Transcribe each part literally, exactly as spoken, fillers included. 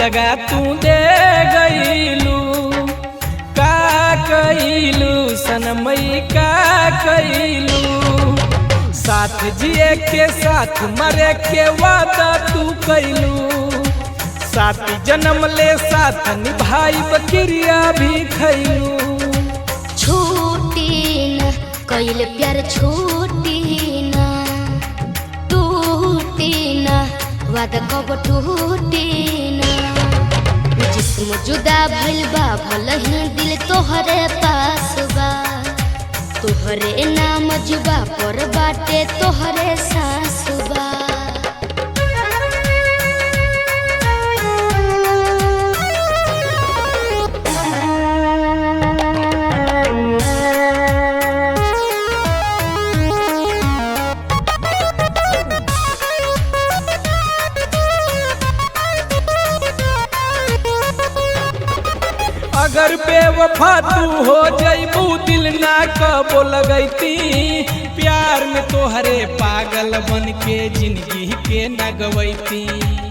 दगा तू दे गईलू का कईलू सनमई का कईलू साथ जिए के साथ मरे के वादा तू कईलू साथी जन्म ले साथ निभाई बकिरिया भी खैलू छूटी न कइल प्यार छूटी न टूटी न वादा कब टूटी न जिस्म जुदा भइल बा भलही दिल तोहरे पास बा तोहरे नाम जुबा पर बाटे तोहरे सांस बा अगर बेवफा तू हो जइबू दिल ना कबो लगैती प्यार में तोहरे पागल बन के जिंदगी के न गवैती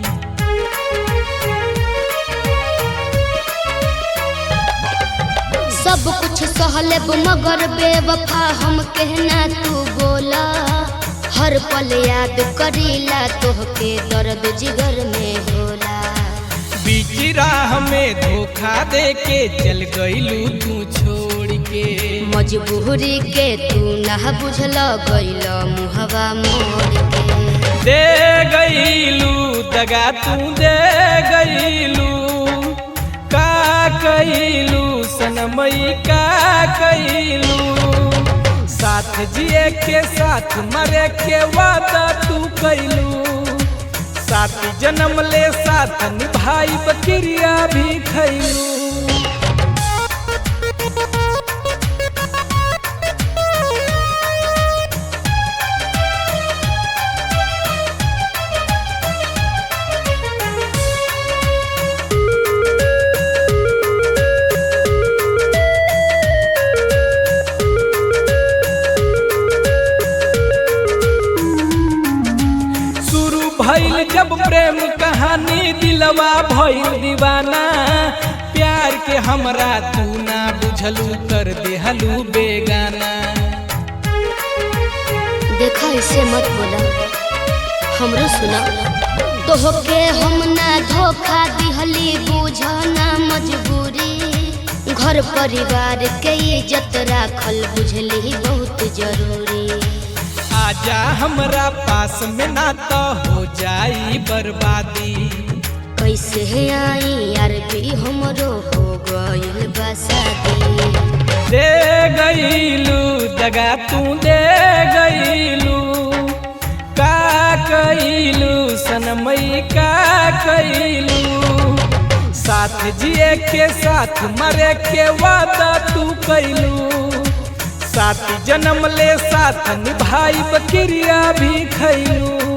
सब कुछ सहलेब मगर बेवफा हम कहना तू बोला हर पल याद करीला तोहके दर्द जिगर में होला बीच राह में धोखा दे के चल गईलू तू छोड़ के मजबूरी के तू ना बुझल गइल मुहवा मोड़ के दे गईलू दगा तू दे गईलू का कईलू सनमई का कईलू साथ जिए के साथ मरे के वादा तू कईलू साथी जन्म ले साथ निभाई बकिरिया भी खैलू भइल जब प्रेम कहानी दिलवा भइल दीवाना प्यार के हमरा तू ना बुझलू कर देहलू बेगाना देखा इसे मत बोला हमरो सुना तोहके हम ना धोखा दिहली बुझना मजबूरी घर परिवार के इज्जत राखल बुझली बहुत जरूरी आजा हमरा पास में ना तो हो जाई बर्बादी कैसे आई यार भी हमरो हो गइल बा शादी दे गईलू दगा तू दे गईलू का कईलू सनमई का कईलू साथ जिए के साथ मरे के वादा तू कईलू साथी जन्म ले साथ निभाई बकिरिया भी खैलू।